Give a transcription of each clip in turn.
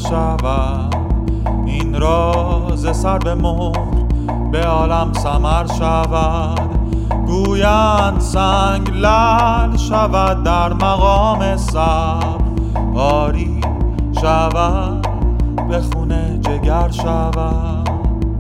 شود. این راز سر به مهر به عالم سمر شود. گویند سنگ لعل شود در مقام صبر. آری شود به خون جگر شود.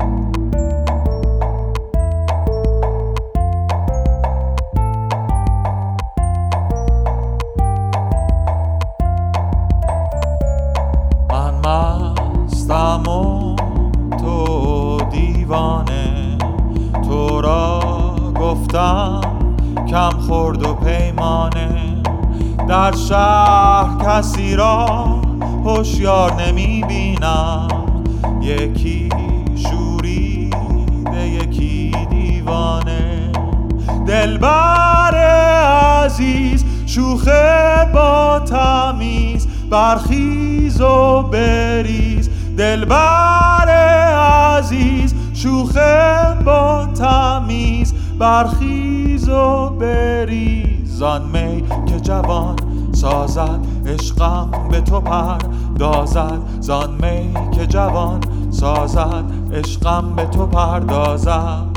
من مستم و تو دیوانه، تو را گفتم کم خورد و پیمانه. در شهر کسی را هوشیار نمی بینم، یکی شوریده یکی دیوانه. دلبر عزیز شوخ با تمیز، برخیز و بریز. دلبر عزیز شوخ با تمیز، برخیز و بریز. آن می که جوان سازد عشقم به تو پردازد. زان می که جوان سازد عشقم به تو پردازد.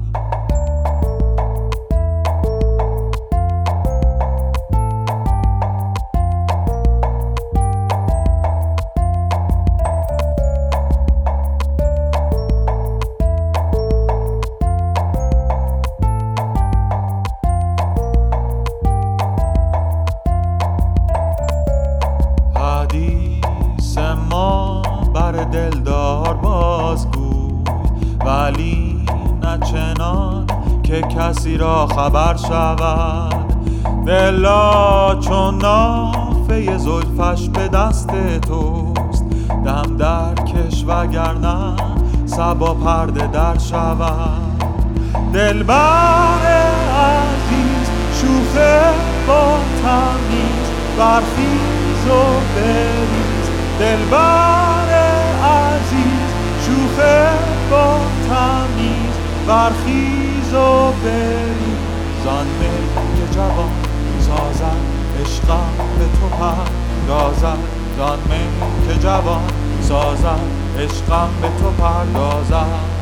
حدیث ما بر دلدار بازگوی، ولی نه چنان که کسی را خبر شود. دلا چون نافه زلفش به دست توست، دم در کش وگرنه صبا پرده در شود. دلبر عزیز شوخ با تمیز، برخیز و بریز. دلبر عزیز شوخ با تمیز، برخیز و بریز. آن می که جوان سازد عشقم به تو پردازد. آن می که جوان سازد عشقم به تو پردازد.